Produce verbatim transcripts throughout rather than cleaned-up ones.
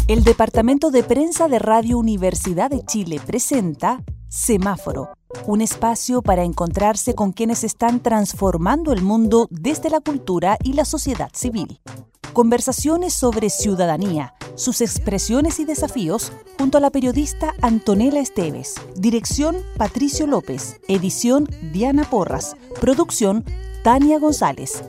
El Departamento de Prensa de Radio Universidad de Chile presenta Semáforo, un espacio para encontrarse con quienes están transformando el mundo desde la cultura y la sociedad civil. Conversaciones sobre ciudadanía, sus expresiones y desafíos, junto a la periodista Antonella Esteves. Dirección Patricio López. Edición Diana Porras. Producción Tania González.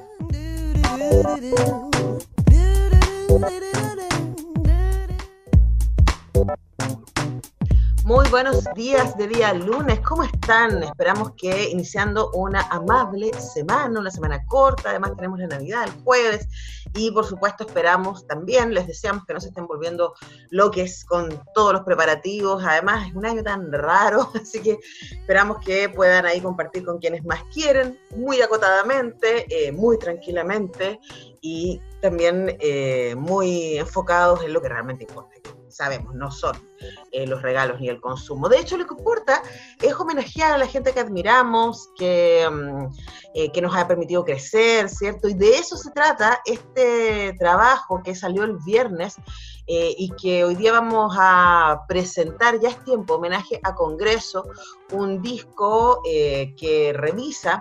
Muy buenos días de día lunes, ¿cómo están? Esperamos que iniciando una amable semana, una semana corta, además tenemos la Navidad el jueves y por supuesto esperamos también, les deseamos que no se estén volviendo loques con todos los preparativos, además es un año tan raro, así que esperamos que puedan ahí compartir con quienes más quieren, muy acotadamente, eh, muy tranquilamente y también eh, muy enfocados en lo que realmente importa. Sabemos, no son eh, los regalos ni el consumo. De hecho, lo que importa es homenajear a la gente que admiramos, que, um, eh, que nos ha permitido crecer, ¿cierto? Y de eso se trata este trabajo que salió el viernes eh, y que hoy día vamos a presentar, ya es tiempo, homenaje a Congreso, un disco eh, que revisa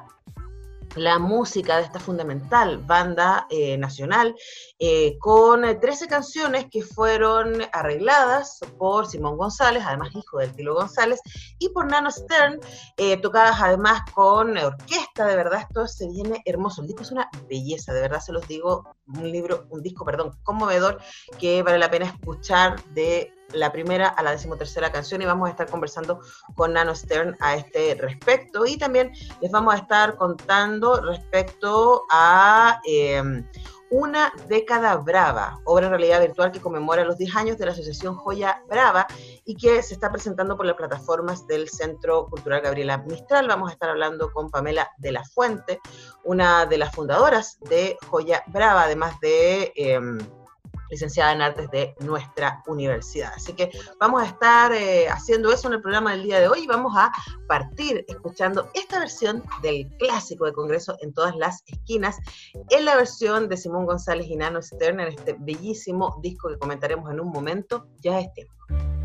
la música de esta fundamental banda eh, nacional, eh, con trece canciones que fueron arregladas por Simón González, además hijo del Tilo González, y por Nano Stern, eh, tocadas además con orquesta. De verdad, esto se viene hermoso. El disco es una belleza, de verdad se los digo, un libro, un disco, perdón, conmovedor, que vale la pena escuchar de la primera a la decimotercera canción, y vamos a estar conversando con Nano Stern a este respecto, y también les vamos a estar contando respecto a eh, Una Década Brava, obra en realidad virtual que conmemora los diez años de la Asociación Joya Brava y que se está presentando por las plataformas del Centro Cultural Gabriela Mistral. Vamos a estar hablando con Pamela de la Fuente, una de las fundadoras de Joya Brava, además de Eh, licenciada en Artes de nuestra universidad. Así que vamos a estar eh, haciendo eso en el programa del día de hoy y vamos a partir escuchando esta versión del clásico de Congreso en todas las esquinas, en la versión de Simón González y Nano Stern, en este bellísimo disco que comentaremos en un momento. Ya es tiempo.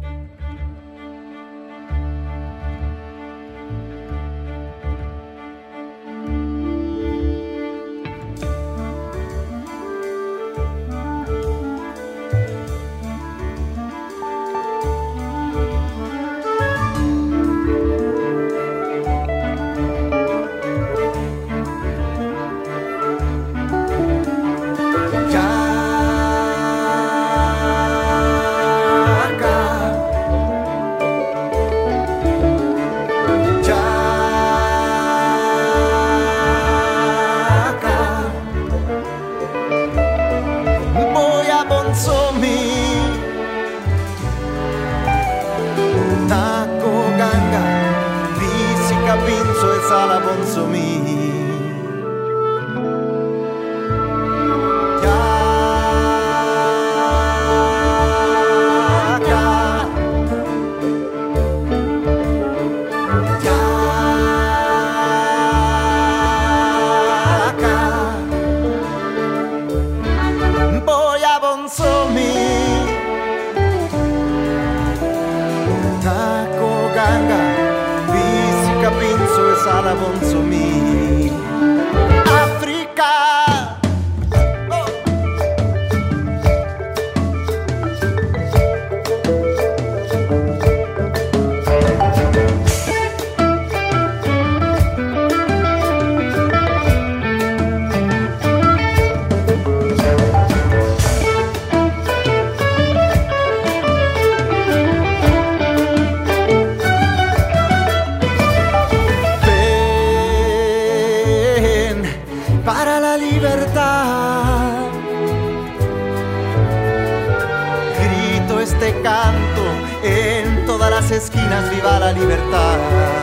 Esquinas, viva la libertad.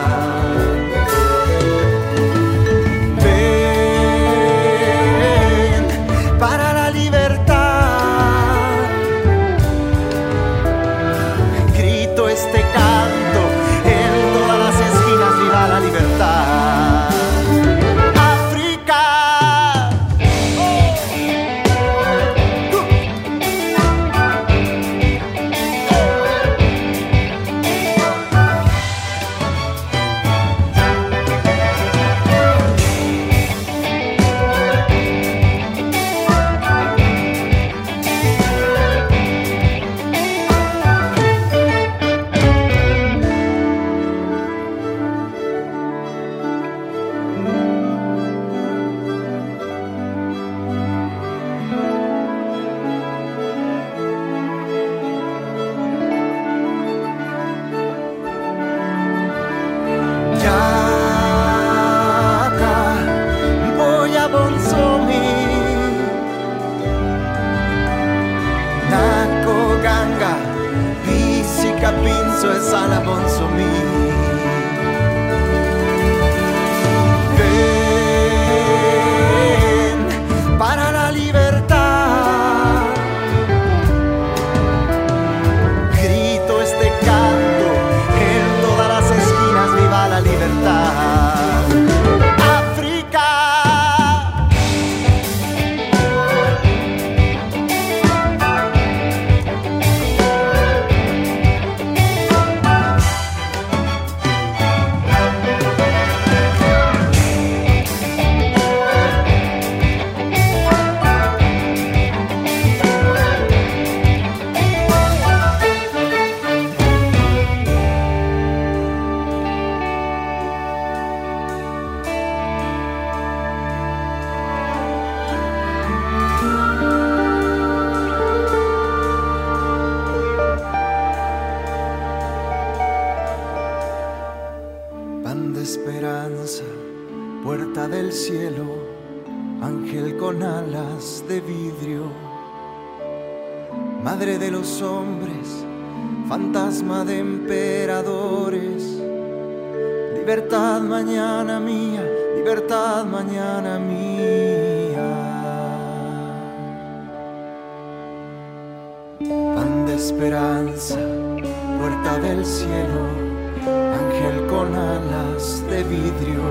Ven para la libertad. Grito este canto en todas las esquinas, viva la libertad. África. Oh. Uh. del cielo, ángel con alas de vidrio, madre de los hombres, fantasma de emperadores. Libertad mañana mía, libertad mañana mía. Pan de esperanza, puerta del cielo, ángel con alas de vidrio,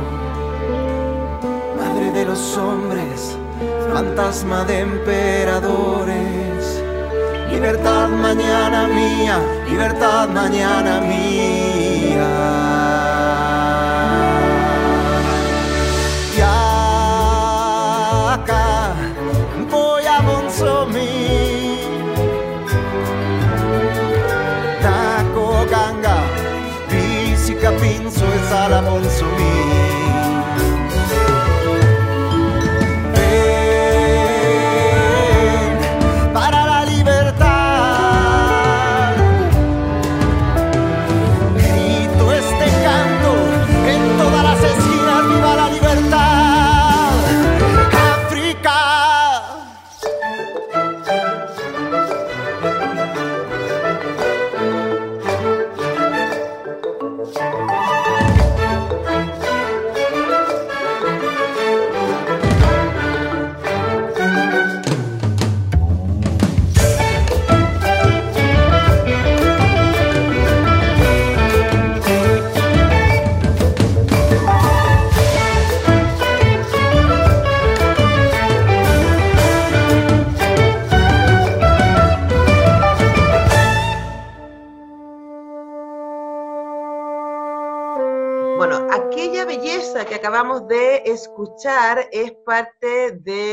madre de los hombres, fantasma de emperadores. Libertad mañana mía, libertad mañana mía. Y acá voy a Bonsomi, Taco Ganga, Pisica Pinzo es a la Bonsomi. Que acabamos de escuchar es parte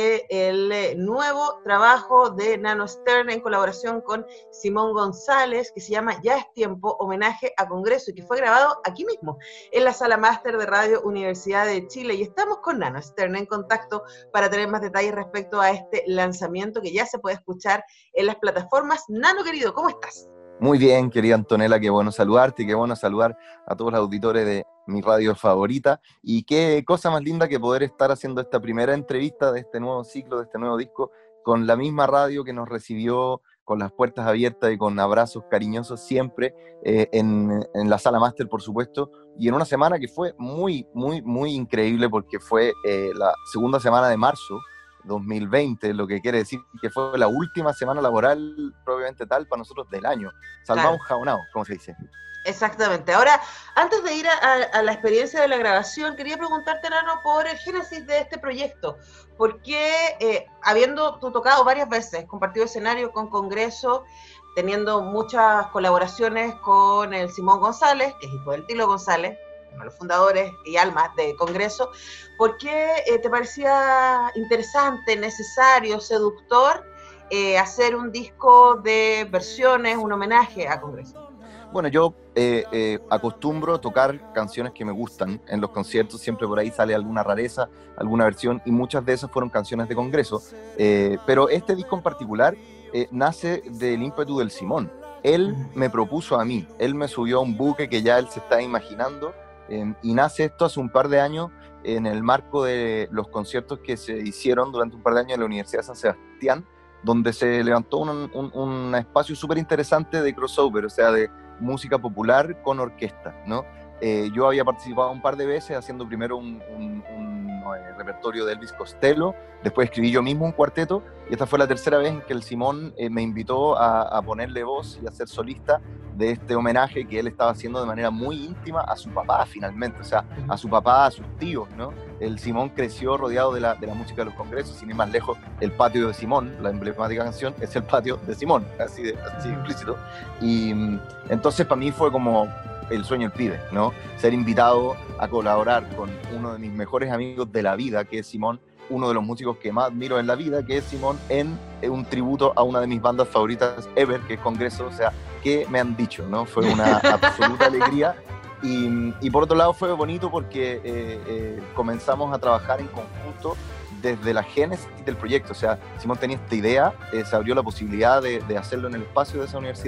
del nuevo trabajo de Nano Stern en colaboración con Simón González, que se llama Ya es tiempo, homenaje a Congreso, y que fue grabado aquí mismo, en la Sala Máster de Radio Universidad de Chile, y estamos con Nano Stern en contacto para tener más detalles respecto a este lanzamiento que ya se puede escuchar en las plataformas. Nano, querido, ¿cómo estás? Muy bien, querida Antonella, qué bueno saludarte y qué bueno saludar a todos los auditores de mi radio favorita. Y qué cosa más linda que poder estar haciendo esta primera entrevista de este nuevo ciclo, de este nuevo disco, con la misma radio que nos recibió con las puertas abiertas y con abrazos cariñosos siempre, eh, en, en la Sala Máster, por supuesto, y en una semana que fue muy, muy, muy increíble porque fue eh, la segunda semana de marzo dos mil veinte, lo que quiere decir que fue la última semana laboral propiamente tal para nosotros del año. Salvamos claro. Jabonados, como se dice. Exactamente. Ahora, antes de ir a, a la experiencia de la grabación, quería preguntarte, Nano, por el génesis de este proyecto. ¿Por qué, eh, habiendo tú tocado varias veces, compartido escenario con Congreso, teniendo muchas colaboraciones con el Simón González, que es hijo del Tilo González, uno de los fundadores y almas de Congreso, ¿por qué eh, te parecía interesante, necesario, seductor eh, hacer un disco de versiones, un homenaje a Congreso? Bueno, yo eh, eh, acostumbro tocar canciones que me gustan en los conciertos, siempre por ahí sale alguna rareza, alguna versión, y muchas de esas fueron canciones de Congreso, eh, pero este disco en particular eh, nace del ímpetu del Simón. Él me propuso a mí, él me subió a un buque que ya él se está imaginando, eh, y nace esto hace un par de años en el marco de los conciertos que se hicieron durante un par de años en la Universidad de San Sebastián, donde se levantó un, un, un espacio súper interesante de crossover, o sea, de música popular con orquesta, ¿no? Eh, yo había participado un par de veces haciendo primero un, un, un eh, repertorio de Elvis Costello, después escribí yo mismo un cuarteto, y esta fue la tercera vez en que el Simón eh, me invitó a, a ponerle voz y a ser solista de este homenaje que él estaba haciendo de manera muy íntima a su papá, finalmente, o sea, a su papá, a sus tíos, ¿no? El Simón creció rodeado de la, de la música de los congresos, sin ir más lejos, el patio de Simón, la emblemática canción, es el patio de Simón, así de, así de implícito, y entonces para mí fue como el sueño del pibe, ¿no? Ser invitado a colaborar con uno de mis mejores amigos de la vida, que es Simón, uno de los músicos que más admiro en la vida, que es Simón, en, en un tributo a una de mis bandas favoritas ever, que es Congreso. O sea, ¿qué me han dicho, no? Fue una absoluta alegría. Y, y por otro lado fue bonito porque eh, eh, comenzamos a trabajar en conjunto desde la génesis del proyecto. O sea, Simón tenía esta idea, eh, se abrió la posibilidad de, de hacerlo en el espacio de esa universidad,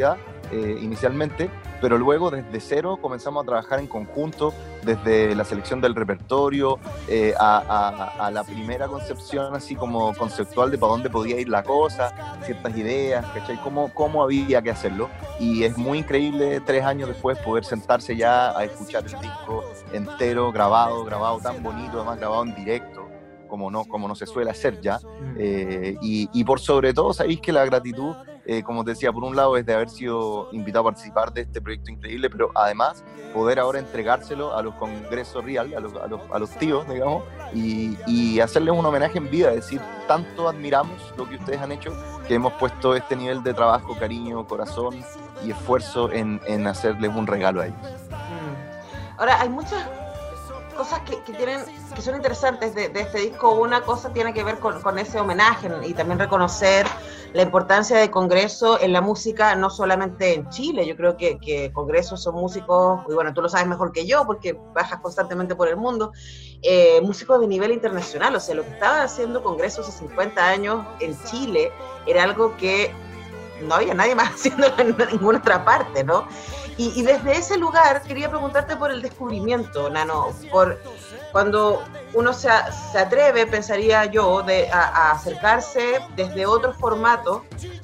eh, inicialmente, pero luego desde cero comenzamos a trabajar en conjunto, desde la selección del repertorio eh, a, a, a la primera concepción así como conceptual de para dónde podía ir la cosa, ciertas ideas, ¿cachai? Cómo, cómo había que hacerlo, y es muy increíble tres años después poder sentarse ya a escuchar el disco entero, grabado, grabado tan bonito, además grabado en directo, como no, como no se suele hacer ya, eh, y, y por sobre todo sabéis que la gratitud, eh, como te decía, por un lado es de haber sido invitado a participar de este proyecto increíble, pero además poder ahora entregárselo a los congresos real, a los, a los, a los tíos, digamos, y, y hacerles un homenaje en vida, es decir, tanto admiramos lo que ustedes han hecho, que hemos puesto este nivel de trabajo, cariño, corazón y esfuerzo en, en hacerles un regalo a ellos. Ahora, hay muchas cosas que, que tienen que son interesantes de, de este disco. Una cosa tiene que ver con, con ese homenaje y también reconocer la importancia de Congreso en la música, no solamente en Chile. Yo creo que, que Congreso son músicos, y bueno, tú lo sabes mejor que yo porque viajas constantemente por el mundo, eh, músicos de nivel internacional. O sea, lo que estaba haciendo Congreso hace cincuenta años en Chile era algo que no había nadie más haciéndolo en ninguna otra parte, ¿no? Y, y desde ese lugar quería preguntarte por el descubrimiento, Nano, por cuando uno se, se atreve, pensaría yo, de, a, a acercarse desde otro formato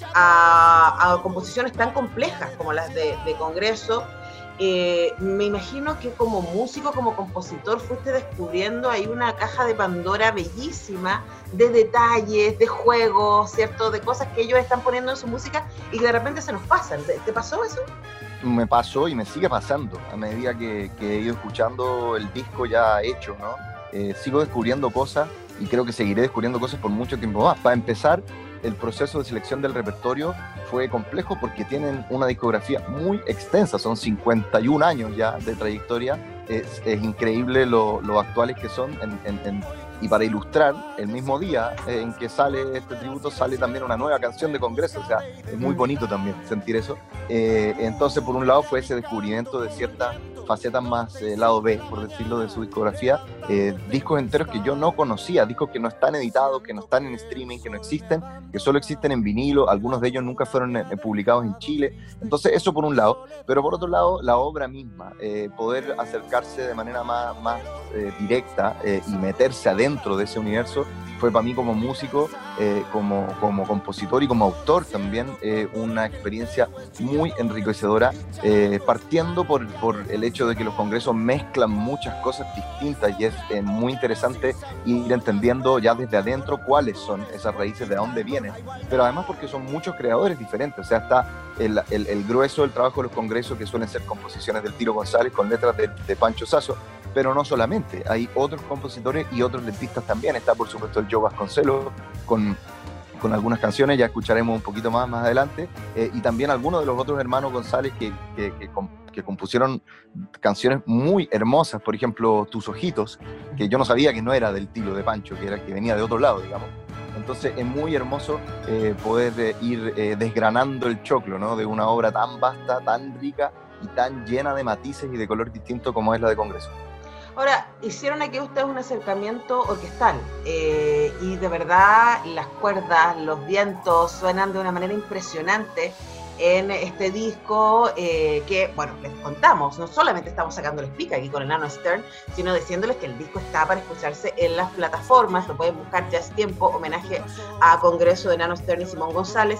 a, a composiciones tan complejas como las de, de Congreso. Eh, me imagino que como músico, como compositor, fuiste descubriendo ahí una caja de Pandora bellísima de detalles, de juegos, ¿cierto? De cosas que ellos están poniendo en su música y que de repente se nos pasan. ¿Te, te pasó eso? Me pasó y me sigue pasando a medida que, que he ido escuchando el disco ya hecho, ¿no? Eh, sigo descubriendo cosas y creo que seguiré descubriendo cosas por mucho tiempo más. Para empezar, el proceso de selección del repertorio fue complejo porque tienen una discografía muy extensa, son cincuenta y un años ya de trayectoria, es, es increíble lo, lo actuales que son, en, en, en, y para ilustrar, el mismo día en que sale este tributo sale también una nueva canción de Congreso, o sea, es muy bonito también sentir eso. Eh, entonces, por un lado fue ese descubrimiento de ciertas facetas más eh, lado B, por decirlo, de su discografía, eh, discos enteros que yo no conocía, discos que no están editados, que no están en streaming, que no existen, que solo existen en vinilo, algunos de ellos nunca fueron eh, publicados en Chile. Entonces eso por un lado, pero por otro lado la obra misma, eh, poder acercarse de manera más, más eh, directa eh, y meterse adentro de ese universo, fue para mí como músico, eh, como, como compositor y como autor también eh, una experiencia muy enriquecedora, eh, partiendo por, por el hecho de que los congresos mezclan muchas cosas distintas y es eh, muy interesante ir entendiendo ya desde adentro cuáles son esas raíces, de dónde vienen, pero además porque son muchos creadores diferentes, o sea, está el, el, el grueso del trabajo de los congresos que suelen ser composiciones del Tiro González con letras de, de Pancho Sasso, pero no solamente, hay otros compositores y otros letristas también, está por supuesto el Joe Vasconcelos con, con algunas canciones, ya escucharemos un poquito más más adelante, eh, y también algunos de los otros hermanos González que, que, que, que compusieron canciones muy hermosas, por ejemplo Tus Ojitos, que yo no sabía que no era del Tilo de Pancho, que, era, que venía de otro lado, digamos. Entonces es muy hermoso eh, poder eh, ir eh, desgranando el choclo, ¿no? De una obra tan vasta, tan rica y tan llena de matices y de color distinto como es la de Congreso. Ahora, hicieron aquí ustedes un acercamiento orquestal eh, y de verdad las cuerdas, los vientos suenan de una manera impresionante en este disco eh, que, bueno, les contamos, no solamente estamos sacándoles pica aquí con el Nano Stern, sino diciéndoles que el disco está para escucharse en las plataformas, lo pueden buscar, ya es tiempo, homenaje a Congreso de Nano Stern y Simón González.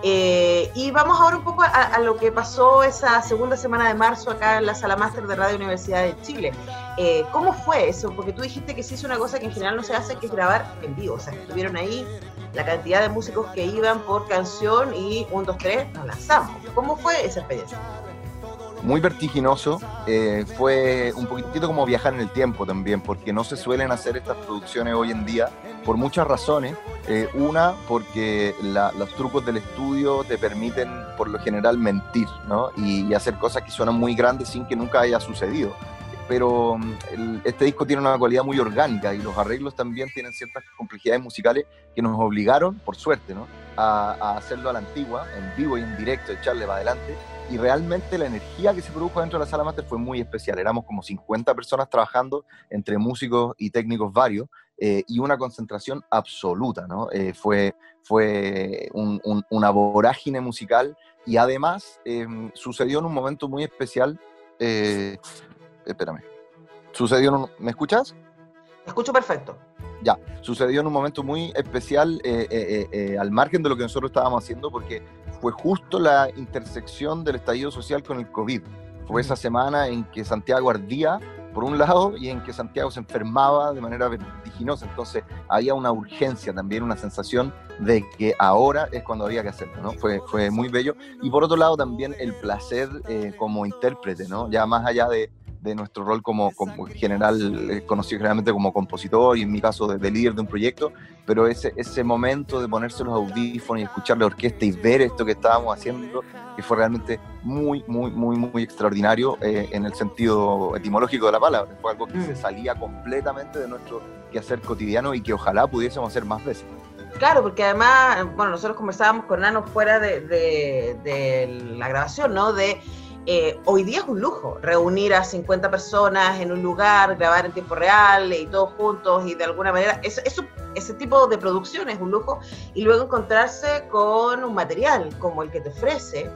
Eh, y vamos ahora un poco a, a lo que pasó esa segunda semana de marzo acá en la Sala Máster de Radio Universidad de Chile. Eh, ¿Cómo fue eso? Porque tú dijiste que se hizo una cosa que en general no se hace, que es grabar en vivo, o sea, que estuvieron ahí la cantidad de músicos que iban por canción y un, dos, tres, nos lanzamos. ¿Cómo fue esa experiencia? Muy vertiginoso, eh, fue un poquitito como viajar en el tiempo también, porque no se suelen hacer estas producciones hoy en día por muchas razones. Eh, una, porque la, los trucos del estudio te permiten por lo general mentir, ¿no? Y, y hacer cosas que suenan muy grandes sin que nunca haya sucedido. Pero el, este disco tiene una cualidad muy orgánica y los arreglos también tienen ciertas complejidades musicales que nos obligaron, por suerte, ¿no? a, a hacerlo a la antigua, en vivo y en directo, echarle para adelante. Y realmente la energía que se produjo dentro de la Sala Máster fue muy especial. Éramos como cincuenta personas trabajando, entre músicos y técnicos varios, eh, y una concentración absoluta, ¿no? Eh, fue fue un, un, una vorágine musical, y además eh, sucedió en un momento muy especial. Eh, espérame. Sucedió en un, ¿me escuchas? Te escucho perfecto. Ya, sucedió en un momento muy especial, eh, eh, eh, al margen de lo que nosotros estábamos haciendo, porque fue justo la intersección del estallido social con el COVID. Fue esa semana en que Santiago ardía, por un lado, y en que Santiago se enfermaba de manera vertiginosa. Entonces había una urgencia también, una sensación de que ahora es cuando había que hacerlo, ¿no? Fue, fue muy bello. Y por otro lado también el placer eh, como intérprete, ¿no? Ya más allá de, de nuestro rol como, como general, eh, conocido generalmente como compositor, y en mi caso de, de líder de un proyecto, pero ese, ese momento de ponerse los audífonos y escuchar la orquesta y ver esto que estábamos haciendo, que fue realmente muy, muy, muy, muy extraordinario eh, en el sentido etimológico de la palabra. Fue algo que mm. se salía completamente de nuestro quehacer cotidiano y que ojalá pudiésemos hacer más veces. Claro, porque además, bueno, nosotros conversábamos con Nano fuera de, de, de la grabación, ¿no? De eh, hoy día es un lujo reunir a cincuenta personas en un lugar, grabar en tiempo real y todos juntos, y de alguna manera eso, eso, ese tipo de producción es un lujo, y luego encontrarse con un material como el que te ofrece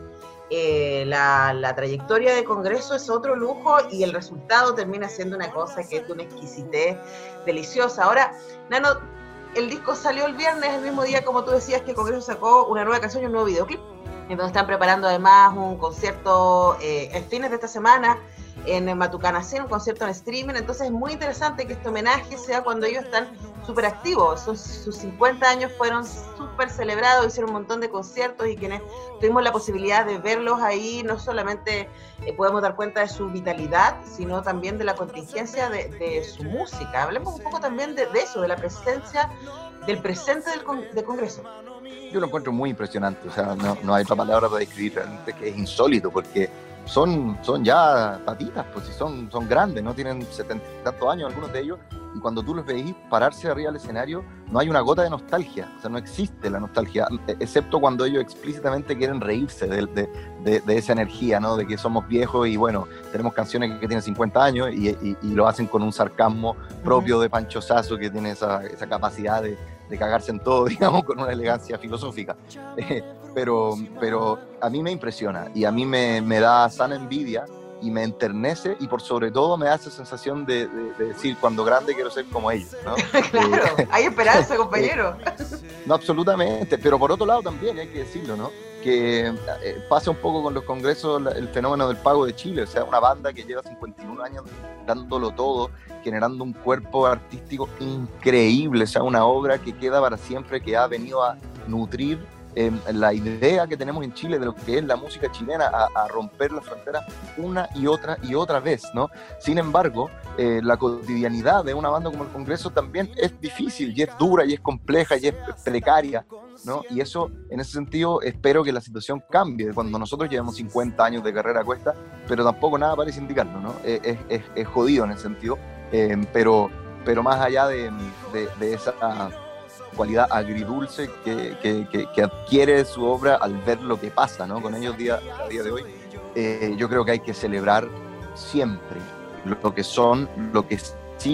eh, la, la trayectoria de Congreso es otro lujo, y el resultado termina siendo una cosa que es de una exquisitez deliciosa. Ahora, Nano, el disco salió el viernes, el mismo día, como tú decías, que Congreso sacó una nueva canción y un nuevo videoclip. Entonces están preparando además un concierto eh, el fines de esta semana en Matucanacén, un concierto en streaming. Entonces es muy interesante que este homenaje sea cuando ellos están súper activos. Sus, sus cincuenta años fueron súper celebrados, hicieron un montón de conciertos, y quienes tuvimos la posibilidad de verlos ahí, no solamente eh, podemos dar cuenta de su vitalidad, sino también de la contingencia de, de su música. Hablemos un poco también de, de eso, de la presencia, del presente del con, de Congreso. Yo lo encuentro muy impresionante, o sea, no, no hay otra palabra para describir, realmente que es insólito, porque son, son ya patitas, pues si son, son grandes, no tienen setenta y tantos años algunos de ellos, y cuando tú los veis pararse arriba del escenario, no hay una gota de nostalgia, o sea, no existe la nostalgia, excepto cuando ellos explícitamente quieren reírse de, de, de, de esa energía, ¿no? De que somos viejos y bueno, tenemos canciones que tienen cincuenta años y, y, y lo hacen con un sarcasmo propio de Pancho Sasso, que tiene esa, esa capacidad de, de cagarse en todo, digamos, con una elegancia filosófica. Eh, pero, pero a mí me impresiona y a mí me, me da sana envidia y me enternece, y por sobre todo me da esa sensación de, de, de decir, cuando grande quiero ser como ellos, ¿no? Claro, eh, hay esperanza, compañero. No, absolutamente, pero por otro lado también hay que decirlo, ¿no? Que eh, pasa un poco con los congresos el fenómeno del Pago de Chile, o sea, una banda que lleva cincuenta y un años dándolo todo, generando un cuerpo artístico increíble, o sea, una obra que queda para siempre, que ha venido a nutrir eh, la idea que tenemos en Chile de lo que es la música chilena, a, a romper las fronteras una y otra y otra vez, ¿no? Sin embargo, eh, la cotidianidad de una banda como el Congreso también es difícil, y es dura, y es compleja, y es precaria, ¿no? Y eso, en ese sentido, espero que la situación cambie cuando nosotros llevamos cincuenta años de carrera a cuesta, pero tampoco nada parece indicarlo, ¿no? Es, es, es jodido en ese sentido, eh, pero, pero más allá de, de, de esa cualidad agridulce que, que, que, que adquiere su obra al ver lo que pasa, ¿no? Con ellos día, a día de hoy, eh, yo creo que hay que celebrar siempre lo que son, lo que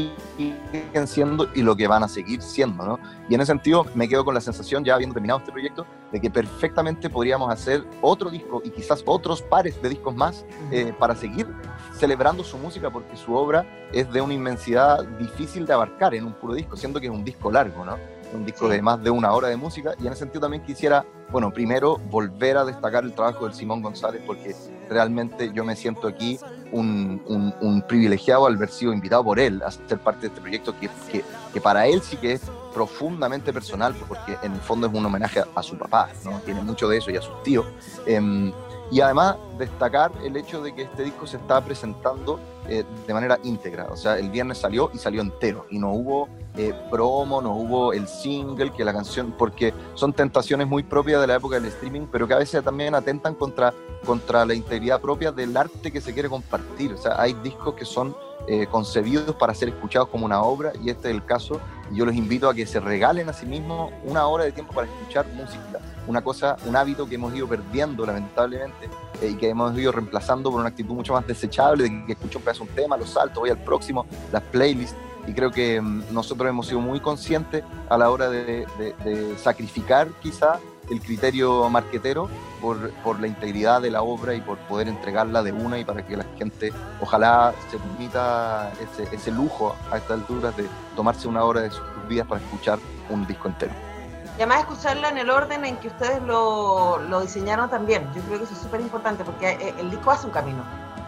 siguen siendo y lo que van a seguir siendo, ¿no? Y en ese sentido me quedo con la sensación, ya habiendo terminado este proyecto, de que perfectamente podríamos hacer otro disco y quizás otros pares de discos más eh, para seguir celebrando su música, porque su obra es de una inmensidad difícil de abarcar en un puro disco, siendo que es un disco largo, ¿no? Un disco sí. de más de una hora de música, y en ese sentido también quisiera, bueno, primero volver a destacar el trabajo del Simón González, porque realmente yo me siento aquí un, un, un privilegiado al haber sido invitado por él a ser parte de este proyecto que, que, que para él sí que es profundamente personal, porque en el fondo es un homenaje a, a su papá, ¿no? Tiene mucho de eso, y a sus tíos. Eh, y además destacar el hecho de que este disco se está presentando eh, de manera íntegra, o sea, el viernes salió y salió entero, y no hubo eh, promo, no hubo el single, que la canción, porque son tentaciones muy propias de la época del streaming, pero que a veces también atentan contra, contra la integridad propia del arte que se quiere compartir. O sea, hay discos que son eh, concebidos para ser escuchados como una obra, y este es el caso, y yo los invito a que se regalen a sí mismos una hora de tiempo para escuchar música, una cosa, un hábito que hemos ido perdiendo lamentablemente, eh, y que hemos ido reemplazando por una actitud mucho más desechable, de que escucho un pedazo un tema, lo salto, voy al próximo, las playlists. y creo que um, nosotros hemos sido muy conscientes a la hora de, de, de sacrificar quizá el criterio marquetero por, por la integridad de la obra y por poder entregarla de una, y para que la gente ojalá se permita ese, ese lujo a estas alturas de tomarse una hora de sus vidas para escuchar un disco entero. Y además escucharla en el orden en que ustedes lo, lo diseñaron también. Yo creo que eso es súper importante porque el disco hace un camino.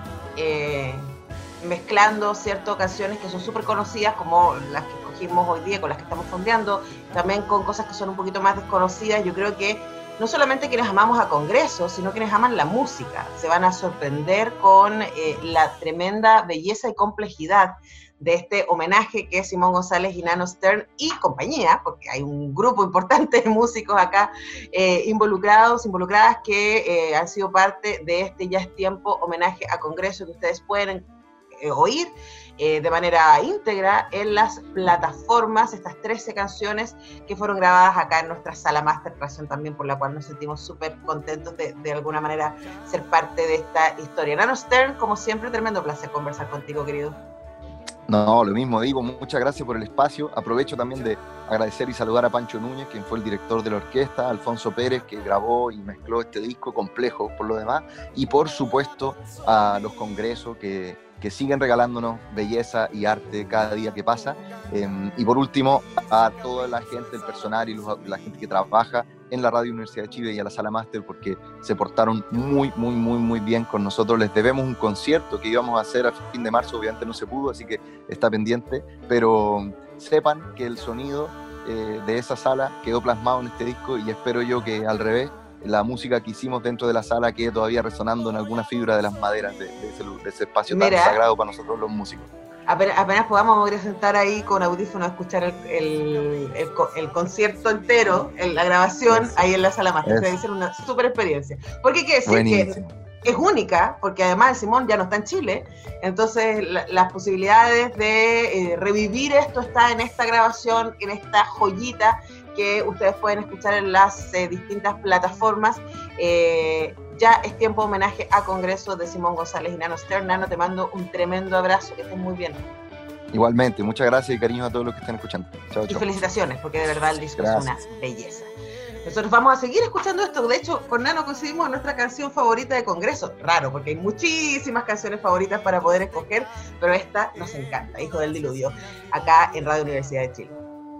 Eh, mezclando ciertas canciones que son súper conocidas, como las que escogimos hoy día, con las que estamos fondeando, también con cosas que son un poquito más desconocidas. Yo creo que no solamente quienes amamos a Congreso, sino quienes aman la música, se van a sorprender con eh, la tremenda belleza y complejidad de este homenaje que es Simón González y Nano Stern y compañía, porque hay un grupo importante de músicos acá eh, involucrados, involucradas que eh, han sido parte de este Ya es Tiempo homenaje a Congreso, que ustedes pueden eh, oír eh, de manera íntegra en las plataformas, estas trece canciones que fueron grabadas acá en nuestra sala Master, razón también por la cual nos sentimos súper contentos de, de alguna manera ser parte de esta historia. Nano Stern, como siempre, tremendo placer conversar contigo, querido. No, lo mismo digo, muchas gracias por el espacio. Aprovecho también de agradecer y saludar a Pancho Núñez, quien fue el director de la orquesta, a Alfonso Pérez, que grabó y mezcló este disco complejo por lo demás, y por supuesto a los Congresos que, que siguen regalándonos belleza y arte cada día que pasa. Eh, y por último, a toda la gente, el personal y los, la gente que trabaja en la Radio Universidad de Chile y a la Sala Máster, porque se portaron muy, muy, muy, muy bien con nosotros. Les debemos un concierto que íbamos a hacer a fin de marzo, obviamente no se pudo, así que está pendiente, pero sepan que el sonido eh, de esa sala quedó plasmado en este disco, y espero yo que al revés, la música que hicimos dentro de la sala quede todavía resonando en alguna fibra de las maderas de, de, ese, de ese espacio Mira, tan sagrado para nosotros los músicos. Apenas, apenas podamos, me voy a sentar ahí con audífonos a escuchar el, el, el, el concierto entero, en la grabación, es, ahí en la Sala Máster. Debe ser una súper experiencia. Porque hay que decir Buenísimo. que es única, porque además el Simón ya no está en Chile, entonces la, las posibilidades de eh, revivir esto está en esta grabación, en esta joyita que ustedes pueden escuchar en las eh, distintas plataformas. Eh, Ya es tiempo, homenaje a Congreso de Simón González y Nano Stern. Nano, te mando un tremendo abrazo, que estés muy bien. Igualmente, muchas gracias y cariño a todos los que están escuchando. Chao, y chao. felicitaciones, porque de verdad el disco gracias. Es una belleza. Nosotros vamos a seguir escuchando esto. De hecho, con Nano coincidimos en nuestra canción favorita de Congreso. Raro, porque hay muchísimas canciones favoritas para poder escoger, pero esta nos encanta, Hijo del Diluvio, acá en Radio Universidad de Chile.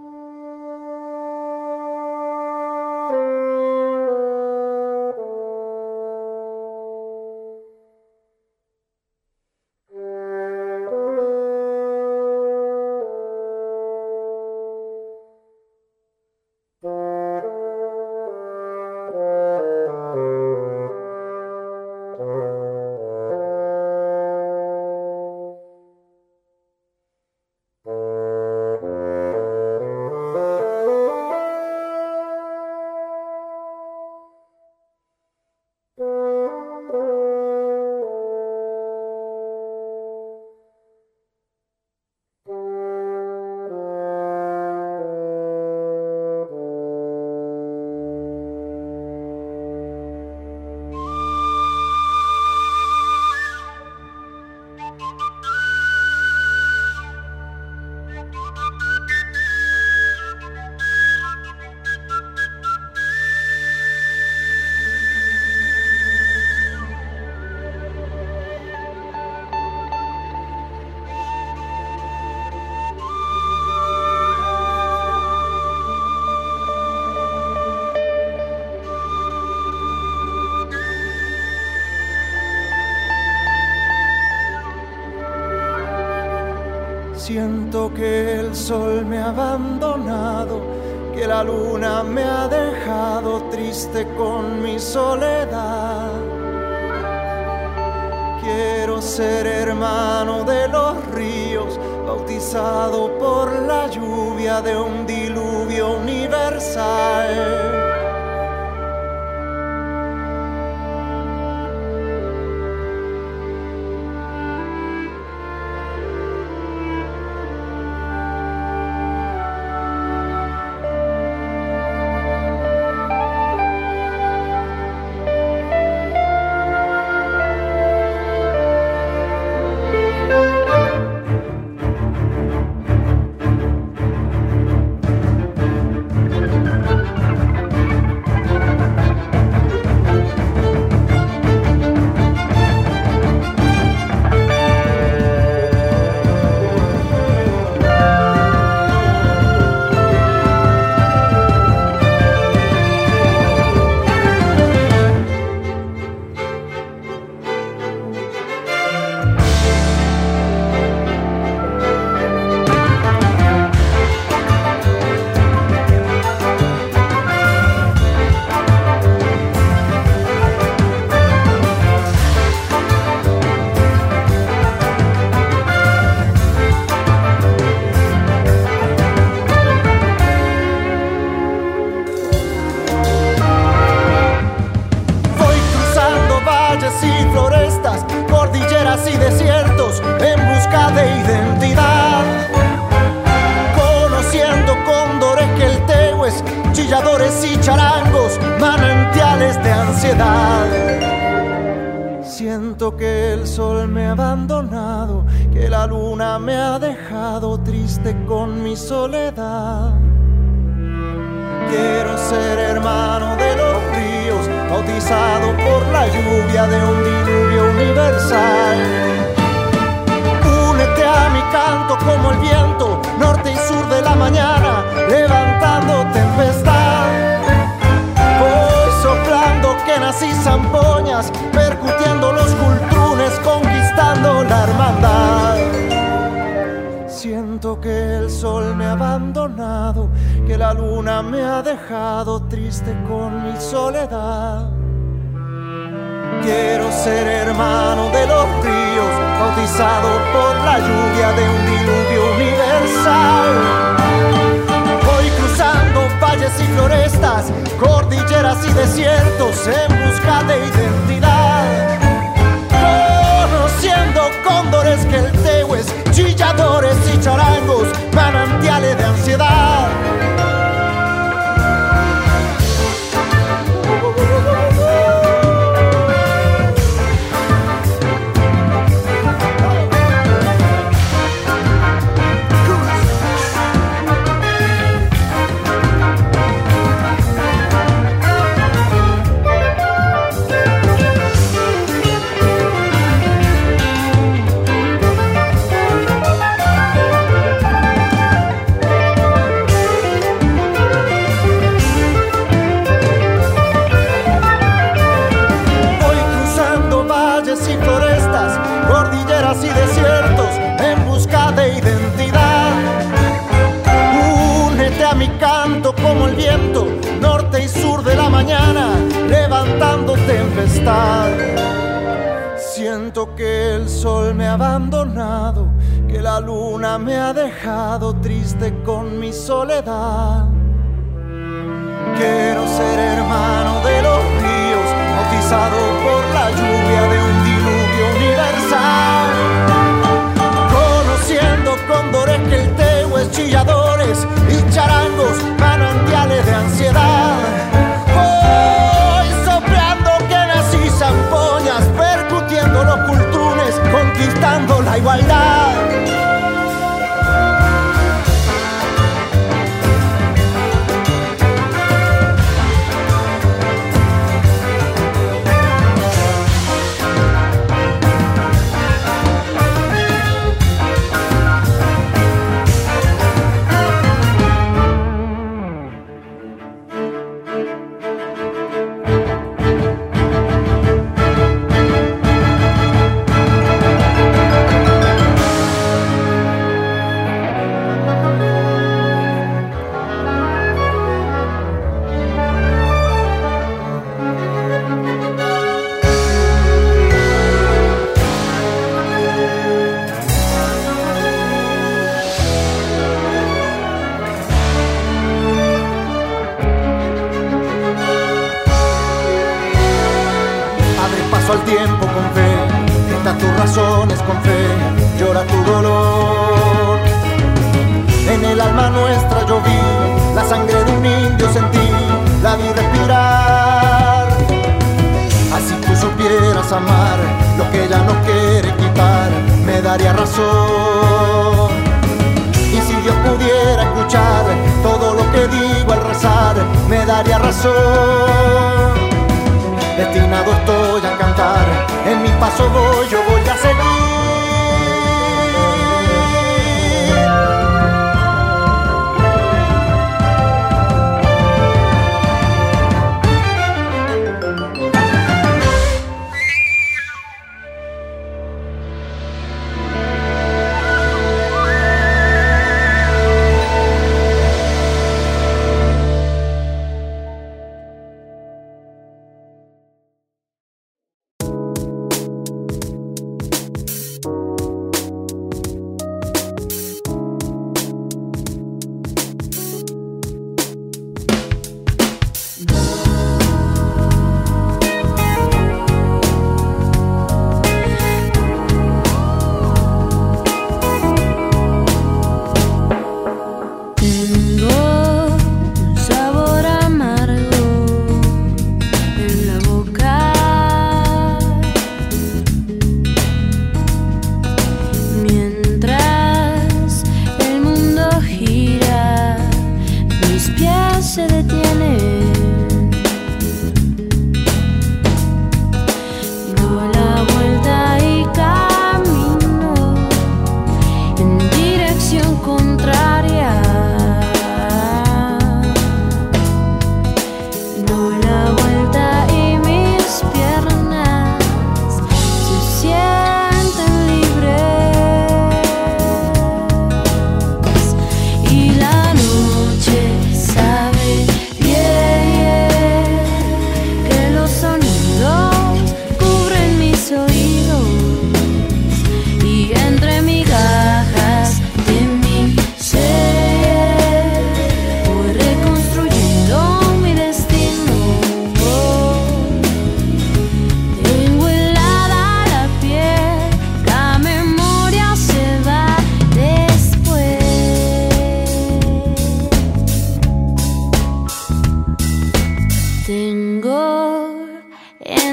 Siento que el sol me ha abandonado, que la luna me ha dejado triste con mi soledad. Quiero ser hermano de los ríos, bautizado por la lluvia de un diluvio universal. soledad. Siento que el sol me ha abandonado, que la luna me ha dejado triste con mi soledad. Quiero ser hermano de los ríos, bautizado por la lluvia de un diluvio universal. Únete a mi canto como el viento, norte y sur de la mañana, levantando tempestad. Voy soplando quenas y zampoñas, percutiendo los cultrunes, conquistando la hermandad. Siento que el sol me ha abandonado, que la luna me ha dejado triste con mi soledad. Quiero ser hermano de los ríos, bautizado por la lluvia de un diluvio universal. Voy cruzando valles y florestas, cordilleras y desiertos en busca de identidad. Conociendo cóndores, queltehues, chilladores y charangos, manantiales de ansiedad. Y desiertos en busca de identidad. Únete a mi canto como el viento, norte y sur de la mañana, levantando tempestad. Siento que el sol me ha abandonado, que la luna me ha dejado triste con mi soledad. Quiero ser hermano de los ríos, bautizado por la lluvia de un diluvio universal. Conociendo cóndores, queltehues, chilladores y charangos, manantiales de ansiedad. Voy soplando quenas y zampoñas, percutiendo los cultrunes, conquistando la igualdad. Al tiempo con fe, dicta tus razones con fe, llora tu dolor. En el alma nuestra yo vi la sangre de un indio, sentí, la vi respirar. Así tú supieras amar lo que ella no quiere quitar, me daría razón. Y si Dios pudiera escuchar todo lo que digo al rezar, me daría razón. Destinado estoy a cantar, en mi paso voy, yo voy a seguir.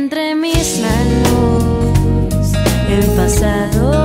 entre mis manos el pasado.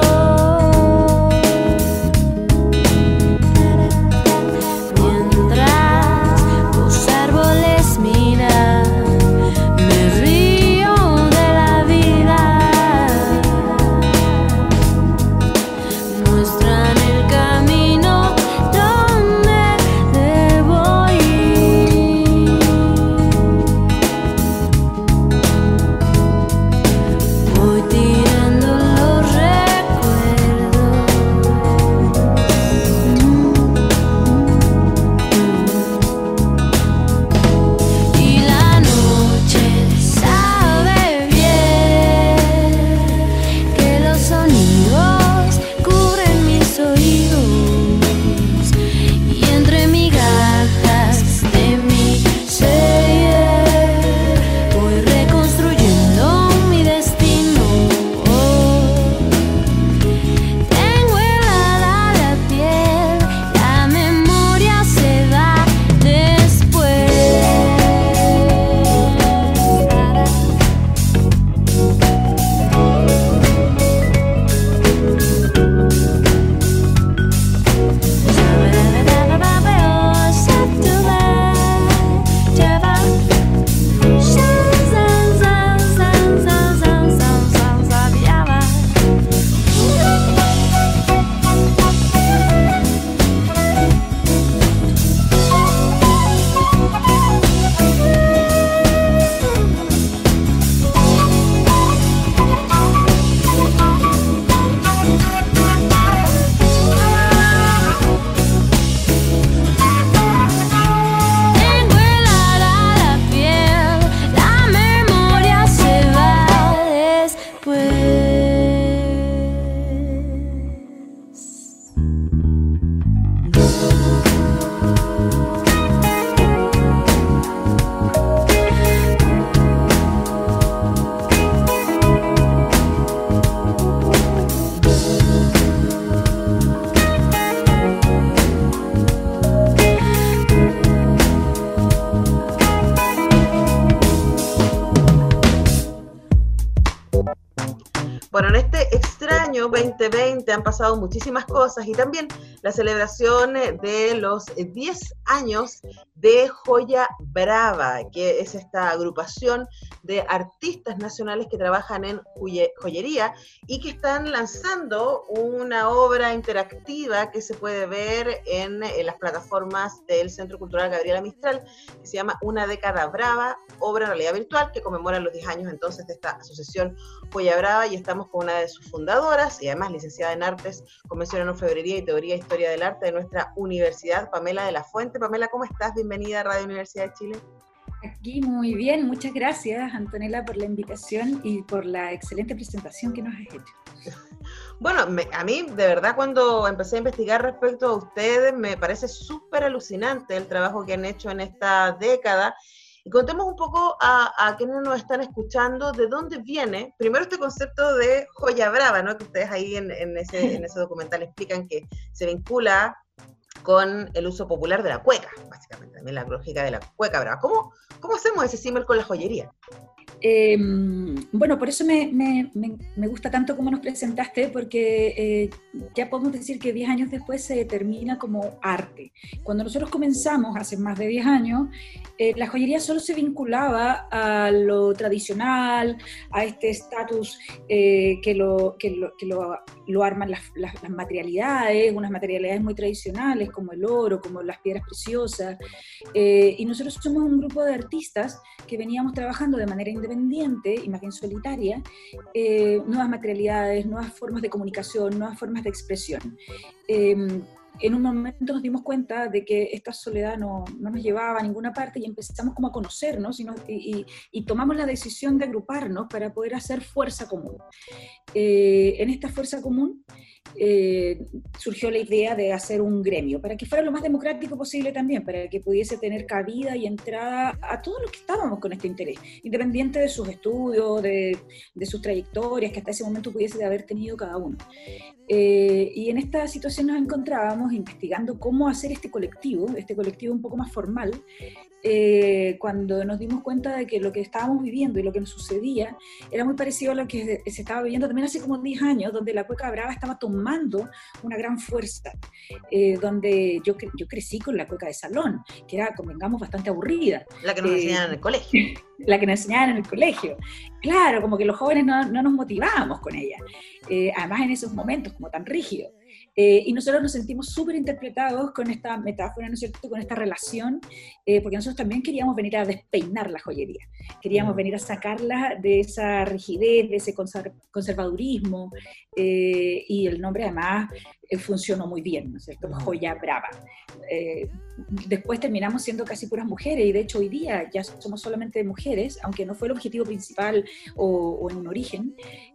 Bueno, en este extraño veinte veinte han pasado muchísimas cosas y también la celebración de los diez años de Joya Brava, que es esta agrupación de artistas nacionales que trabajan en joyería y que están lanzando una obra interactiva que se puede ver en, en las plataformas del Centro Cultural Gabriela Mistral, que se llama Una Década Brava, obra en realidad virtual, que conmemora los diez años entonces de esta asociación Joya Brava, y estamos con una de sus fundadoras y además licenciada en Artes, Convención en Orfebrería y Teoría e Historia del Arte de nuestra universidad, Pamela de la Fuente. Pamela, ¿cómo estás? Bienvenida a Radio Universidad de Chile. Aquí muy bien, muchas gracias Antonella por la invitación y por la excelente presentación que nos has hecho. Bueno, me, a mí de verdad cuando empecé a investigar respecto a ustedes me parece súper alucinante el trabajo que han hecho en esta década. Y contemos un poco a, a quienes nos están escuchando de dónde viene, primero este concepto de Joya Brava, ¿no? Que ustedes ahí en, en, ese, en ese documental explican que se vincula con el uso popular de la cueca, básicamente, también la lógica de la cueca brava. ¿Cómo, cómo hacemos ese símil con la joyería? Eh, bueno, por eso me, me, me, me gusta tanto cómo nos presentaste, porque eh, ya podemos decir que diez años después se determina como arte. Cuando nosotros comenzamos, hace más de diez años, eh, la joyería solo se vinculaba a lo tradicional, a este estatus eh, que, lo, que, lo, que lo, lo arman las, las, las materialidades, unas materialidades muy tradicionales como el oro, como las piedras preciosas, eh, y nosotros somos un grupo de artistas que veníamos trabajando de manera independiente y más bien solitaria, eh, nuevas materialidades, nuevas formas de comunicación, nuevas formas de expresión. Eh, en un momento nos dimos cuenta de que esta soledad no, no nos llevaba a ninguna parte y empezamos como a conocernos y, nos, y, y, y tomamos la decisión de agruparnos para poder hacer fuerza común. Eh, en esta fuerza común Eh, surgió la idea de hacer un gremio, para que fuera lo más democrático posible también, para que pudiese tener cabida y entrada a todos los que estábamos con este interés, independiente de sus estudios, de, de sus trayectorias, que hasta ese momento pudiese haber tenido cada uno. Eh, y en esta situación nos encontrábamos investigando cómo hacer este colectivo, este colectivo un poco más formal, eh, cuando nos dimos cuenta de que lo que estábamos viviendo y lo que nos sucedía era muy parecido a lo que se estaba viviendo también hace como diez años, donde la Cueca Brava estaba tomando una gran fuerza, eh, donde yo, yo crecí con la cueca de salón, que era, convengamos, bastante aburrida. La que nos eh, enseñaban en el colegio. La que nos enseñaban en el colegio. Claro, como que los jóvenes no, no nos motivábamos con ella. Eh, además en esos momentos como tan rígidos. Eh, y nosotros nos sentimos súper interpretados con esta metáfora, ¿no es cierto?, con esta relación, eh, porque nosotros también queríamos venir a despeinar la joyería, queríamos venir a sacarla de esa rigidez, de ese conser conservadurismo, eh, y el nombre además eh, funcionó muy bien, ¿no es cierto?, Joya Brava. Eh, después terminamos siendo casi puras mujeres, y de hecho hoy día ya somos solamente mujeres, aunque no fue el objetivo principal o, o en un origen,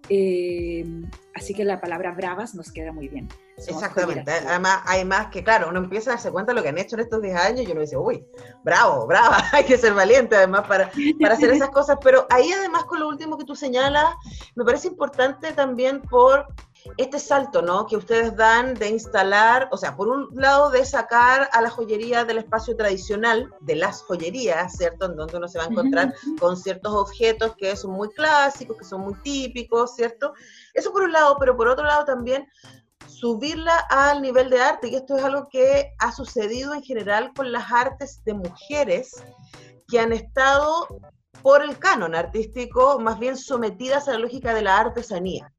eh, así que la palabra bravas nos queda muy bien. Somos Exactamente, además hay más que, claro, uno empieza a darse cuenta de lo que han hecho en estos diez años y uno dice, uy, bravo, brava, hay que ser valiente además para, para hacer esas cosas, pero ahí además con lo último que tú señalas, me parece importante también por este salto, ¿no?, que ustedes dan de instalar, o sea, por un lado de sacar a la joyería del espacio tradicional, de las joyerías, ¿cierto?, en donde uno se va a encontrar uh-huh. con ciertos objetos que son muy clásicos, que son muy típicos, ¿cierto? Eso por un lado, pero por otro lado también subirla al nivel de arte, y esto es algo que ha sucedido en general con las artes de mujeres que han estado por el canon artístico más bien sometidas a la lógica de la artesanía.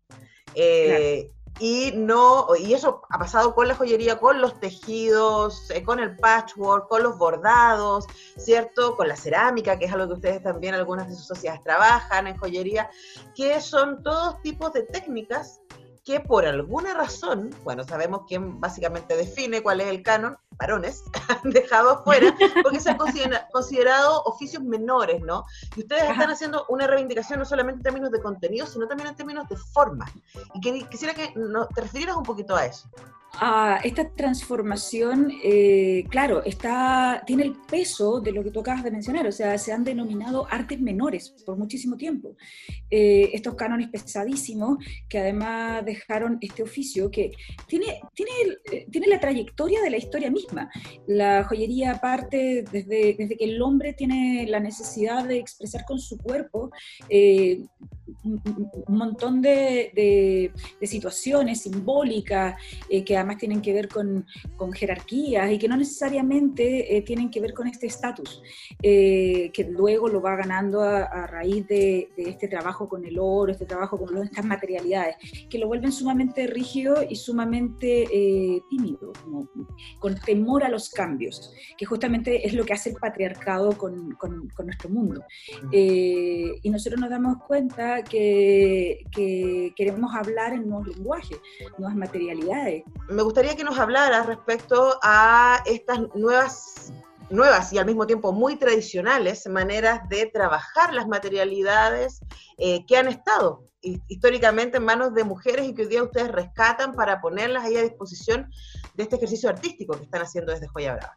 Eh, claro. Y no, y eso ha pasado con la joyería, con los tejidos, eh, con el patchwork, con los bordados, ¿cierto? Con la cerámica, que es algo que ustedes también, algunas de sus sociedades trabajan en joyería, que son todos tipos de técnicas que por alguna razón, bueno, sabemos quién básicamente define cuál es el canon, varones, han dejado afuera, porque se han considera, considerado oficios menores, ¿no? Y ustedes Ajá. están haciendo una reivindicación no solamente en términos de contenido, sino también en términos de forma. Y que, quisiera que no, te refirieras un poquito a eso. Ah, esta transformación, eh, claro, está, tiene el peso de lo que tú acabas de mencionar, o sea, se han denominado artes menores por muchísimo tiempo. Eh, estos cánones pesadísimos que además dejaron este oficio que tiene, tiene, tiene la trayectoria de la historia misma. La joyería parte desde, desde que el hombre tiene la necesidad de expresar con su cuerpo eh, un, un montón de, de, de situaciones simbólicas eh, que además tienen que ver con, con jerarquías y que no necesariamente eh, tienen que ver con este estatus, eh, que luego lo va ganando a, a raíz de, de este trabajo con el oro, este trabajo con estas materialidades, que lo vuelven sumamente rígido y sumamente eh, tímido, como, con temor a los cambios, que justamente es lo que hace el patriarcado con, con, con nuestro mundo. Eh, y nosotros nos damos cuenta que, que queremos hablar en nuevos lenguajes, nuevas materialidades. Me gustaría que nos hablaras respecto a estas nuevas, nuevas y al mismo tiempo muy tradicionales maneras de trabajar las materialidades eh, que han estado históricamente en manos de mujeres y que hoy día ustedes rescatan para ponerlas ahí a disposición de este ejercicio artístico que están haciendo desde Joya Brava.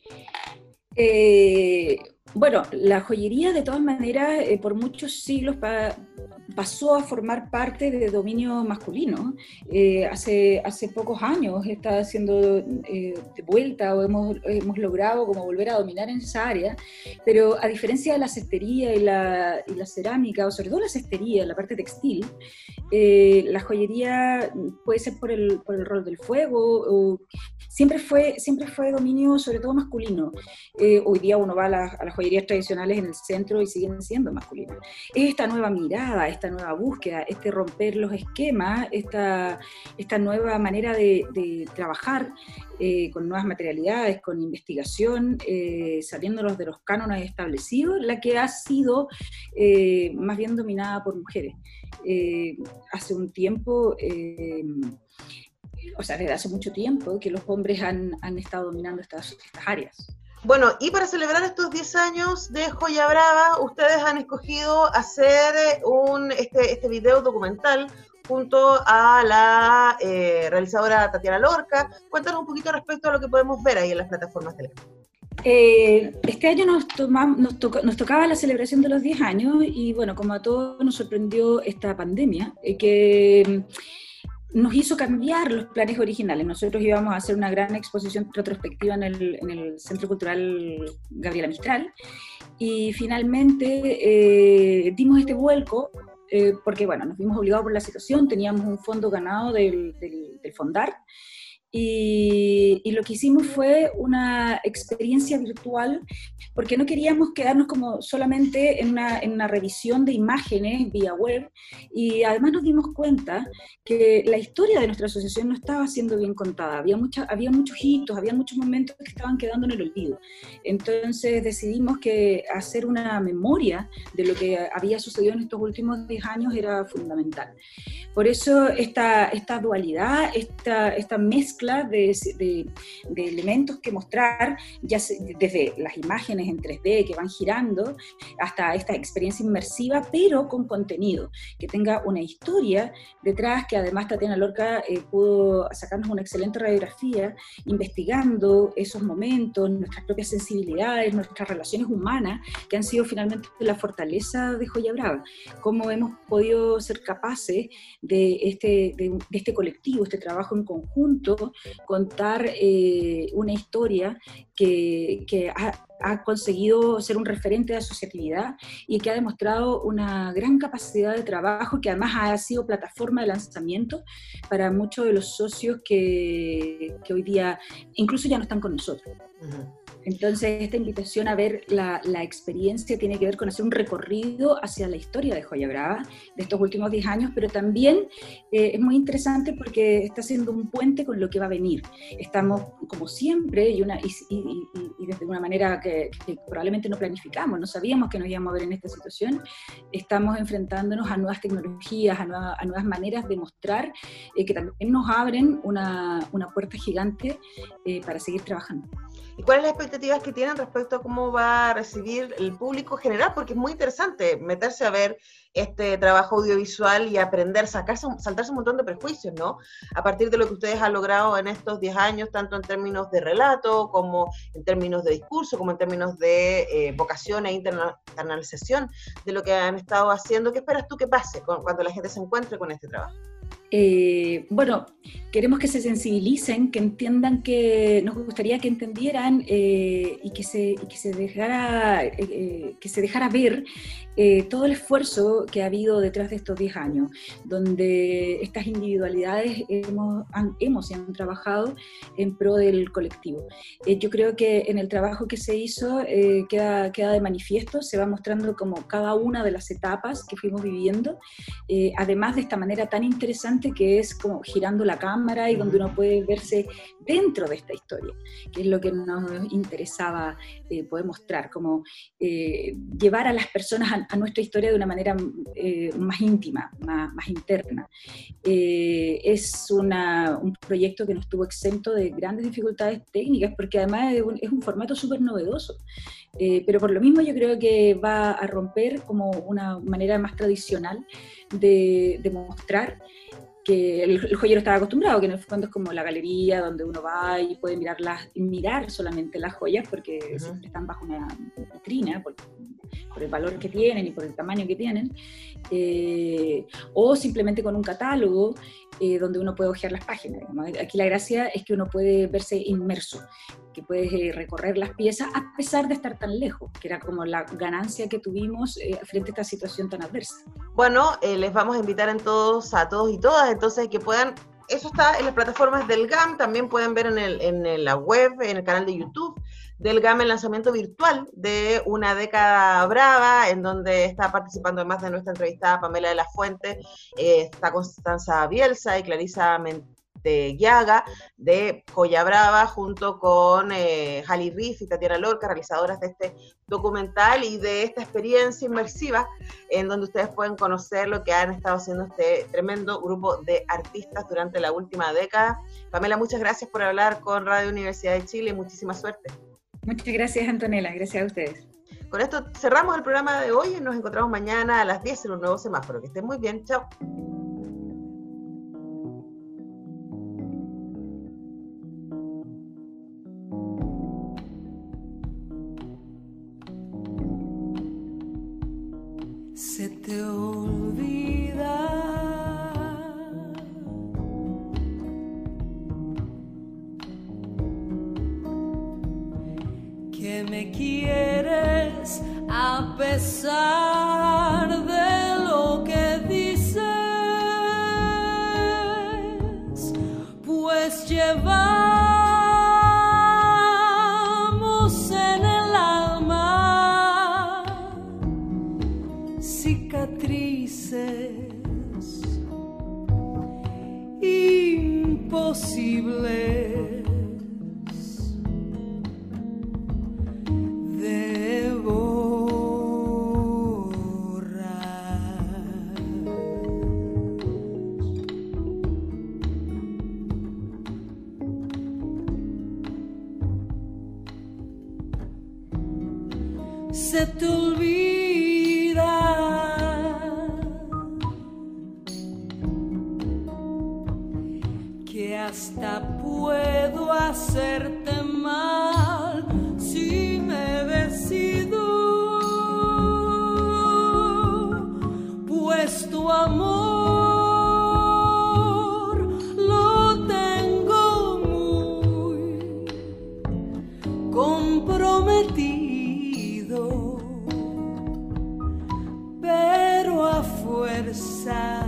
Eh, bueno, la joyería de todas maneras eh, por muchos siglos pa pasó a formar parte de dominio masculino. Eh, hace, hace pocos años está siendo eh, de vuelta o hemos, hemos logrado como volver a dominar en esa área, pero a diferencia de la cestería y la, y la cerámica, o sobre todo la cestería, la parte textil, eh, la joyería puede ser por el, por el rol del fuego, o siempre fue, siempre fue dominio sobre todo masculino. Eh, hoy día uno va a, la, a las joyerías tradicionales en el centro y siguen siendo masculinas. Esta nueva mirada, esta nueva búsqueda, este romper los esquemas, esta, esta nueva manera de, de trabajar eh, con nuevas materialidades, con investigación, eh, saliéndonos de los cánones establecidos, la que ha sido eh, más bien dominada por mujeres. Eh, hace un tiempo... Eh, o sea, desde hace mucho tiempo que los hombres han, han estado dominando estas, estas áreas. Bueno, y para celebrar estos diez años de Joya Brava, ustedes han escogido hacer un, este, este video documental junto a la eh, realizadora Tatiana Lorca. Cuéntanos un poquito respecto a lo que podemos ver ahí en las plataformas de Eh, este año nos, tomamos, nos, toca, nos tocaba la celebración de los diez años y bueno, como a todos nos sorprendió esta pandemia, eh, que nos hizo cambiar los planes originales. Nosotros íbamos a hacer una gran exposición retrospectiva en el, en el Centro Cultural Gabriela Mistral, y finalmente eh, dimos este vuelco, eh, porque bueno, nos vimos obligados por la situación, teníamos un fondo ganado del, del, del Fondar, y, y lo que hicimos fue una experiencia virtual, porque no queríamos quedarnos como solamente en una, en una revisión de imágenes vía web, y además nos dimos cuenta que la historia de nuestra asociación no estaba siendo bien contada, había, mucha, había muchos hitos, había muchos momentos que estaban quedando en el olvido. Entonces decidimos que hacer una memoria de lo que había sucedido en estos últimos diez años era fundamental. Por eso esta, esta dualidad, esta, esta mezcla De, de, de elementos que mostrar, ya se, desde las imágenes en tres D que van girando hasta esta experiencia inmersiva, pero con contenido, que tenga una historia detrás, que además Tatiana Lorca eh, pudo sacarnos una excelente radiografía investigando esos momentos, nuestras propias sensibilidades, nuestras relaciones humanas, que han sido finalmente la fortaleza de Joya Brava, cómo hemos podido ser capaces de este, de, de este colectivo, este trabajo en conjunto, contar eh, una historia que, que ha, ha conseguido ser un referente de asociatividad y que ha demostrado una gran capacidad de trabajo, que además ha sido plataforma de lanzamiento para muchos de los socios que, que hoy día incluso ya no están con nosotros. Uh-huh. Entonces, esta invitación a ver la, la experiencia tiene que ver con hacer un recorrido hacia la historia de Joya Brava de estos últimos diez años, pero también eh, es muy interesante porque está haciendo un puente con lo que va a venir. Estamos, como siempre, y, una, y, y, y desde una manera que, que probablemente no planificamos, no sabíamos que nos íbamos a ver en esta situación, estamos enfrentándonos a nuevas tecnologías, a, nueva, a nuevas maneras de mostrar, eh, que también nos abren una, una puerta gigante eh, para seguir trabajando. ¿Y cuáles las expectativas que tienen respecto a cómo va a recibir el público general? Porque es muy interesante meterse a ver este trabajo audiovisual y aprender, sacarse, saltarse un montón de prejuicios, ¿no? A partir de lo que ustedes han logrado en estos diez años, tanto en términos de relato, como en términos de discurso, como en términos de eh, vocación e internalización de lo que han estado haciendo. ¿Qué esperas tú que pase con, cuando la gente se encuentre con este trabajo? Eh, bueno, queremos que se sensibilicen, que entiendan, que nos gustaría que entendieran eh, y, que se, y que se dejara eh, eh, que se dejara ver eh, todo el esfuerzo que ha habido detrás de estos diez años, donde estas individualidades hemos, han, hemos y han trabajado en pro del colectivo. Eh, yo creo que en el trabajo que se hizo eh, queda, queda de manifiesto, se va mostrando como cada una de las etapas que fuimos viviendo, eh, además de esta manera tan interesante que es como girando la cámara y donde uno puede verse dentro de esta historia, que es lo que nos interesaba eh, poder mostrar, como eh, llevar a las personas a, a nuestra historia de una manera eh, más íntima, más, más interna. Eh, es una, un proyecto que no estuvo exento de grandes dificultades técnicas, porque además es un, es un formato súper novedoso, eh, pero por lo mismo yo creo que va a romper como una manera más tradicional de, de mostrar, que el, el joyero estaba acostumbrado, que en el fondo es como la galería donde uno va y puede mirar, las, mirar solamente las joyas, porque uh-huh. siempre están bajo una vitrina, por, por el valor que tienen y por el tamaño que tienen, eh, o simplemente con un catálogo eh, donde uno puede hojear las páginas. Aquí la gracia es que uno puede verse inmerso, que puedes eh, recorrer las piezas a pesar de estar tan lejos, que era como la ganancia que tuvimos eh, frente a esta situación tan adversa. Bueno, eh, les vamos a invitar en todos, a todos y todas, entonces que puedan, eso está en las plataformas del G A M, también pueden ver en, el, en la web, en el canal de YouTube del G A M el lanzamiento virtual de Una Década Brava, en donde está participando, además de nuestra entrevistada Pamela de la Fuente, eh, está Constanza Bielsa y Clarisa Mendoza de Guiaga, de Joya Brava, junto con eh, Jali Riff y Tatiana Lorca, realizadoras de este documental y de esta experiencia inmersiva, en donde ustedes pueden conocer lo que han estado haciendo este tremendo grupo de artistas durante la última década. Pamela, muchas gracias por hablar con Radio Universidad de Chile y muchísima suerte. Muchas gracias, Antonella, gracias a ustedes. Con esto cerramos el programa de hoy y nos encontramos mañana a las diez en un nuevo semáforo. Que estén muy bien, chao. Se te olvida me quieres a pesar de lo que dices, pues llevamos en el alma cicatrices imposibles de borrar. Se te olvida que hasta puedo hacerte mal si me decido, pues tu amor lo tengo muy comprometido, pero a fuerza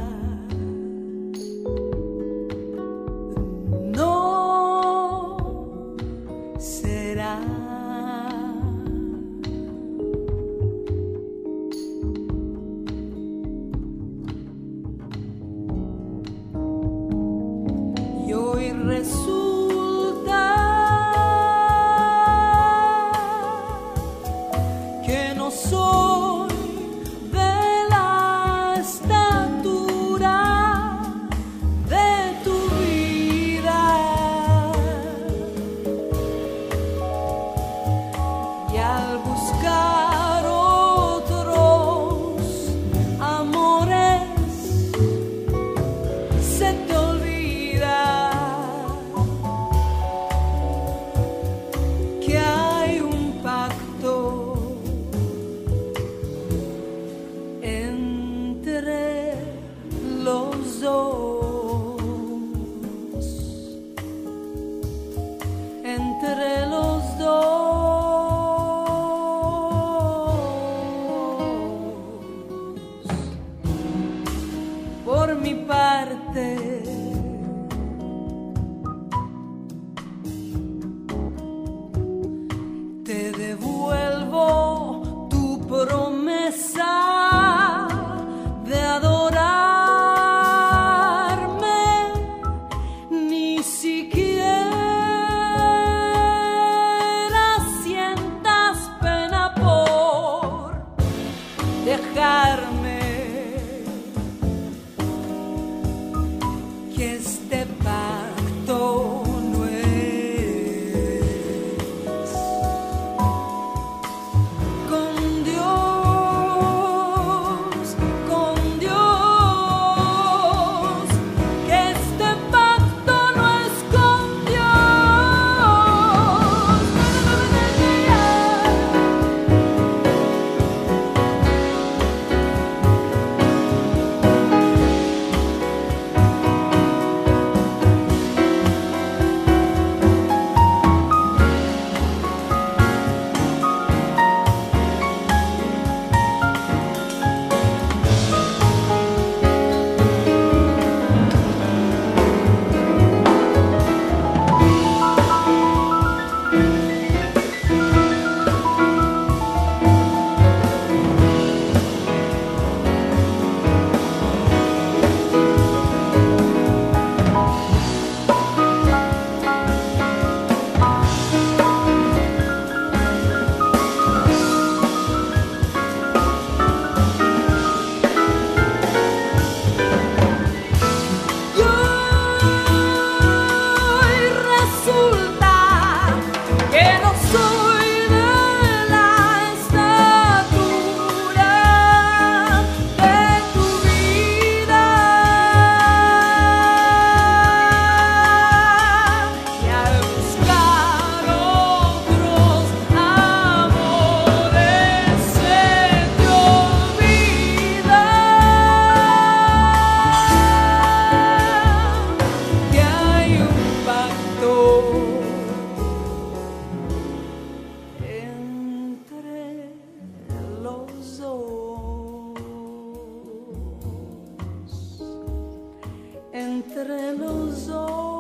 entre los dos.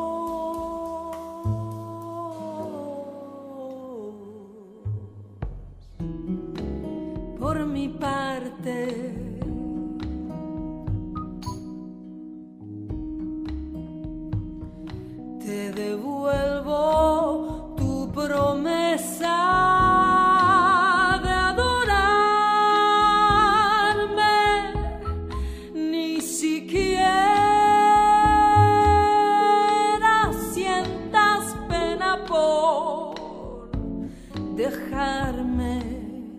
Por mi parte, te devuelvo tu promesa de adorarme, ni siquiera sientas pena por dejarme.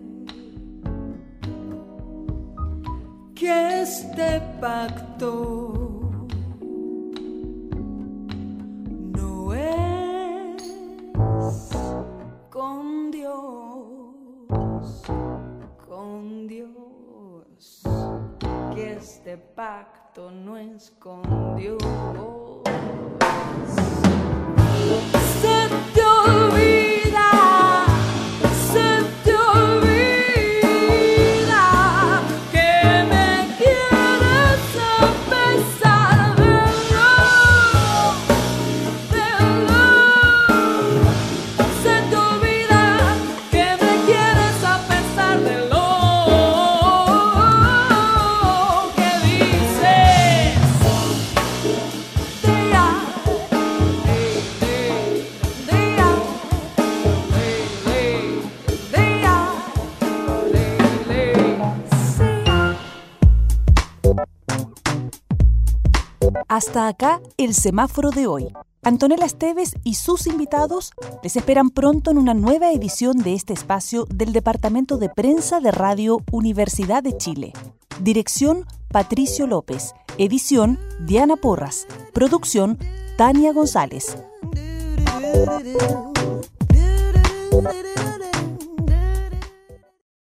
Que este pacto no es con Dios, con Dios, que este pacto no es con Dios. Se te olvida, se te olvida. Hasta acá el semáforo de hoy. Antonella Esteves y sus invitados les esperan pronto en una nueva edición de este espacio del Departamento de Prensa de Radio Universidad de Chile. Dirección Patricio López. Edición Diana Porras. Producción Tania González. Do do do do do do do do do.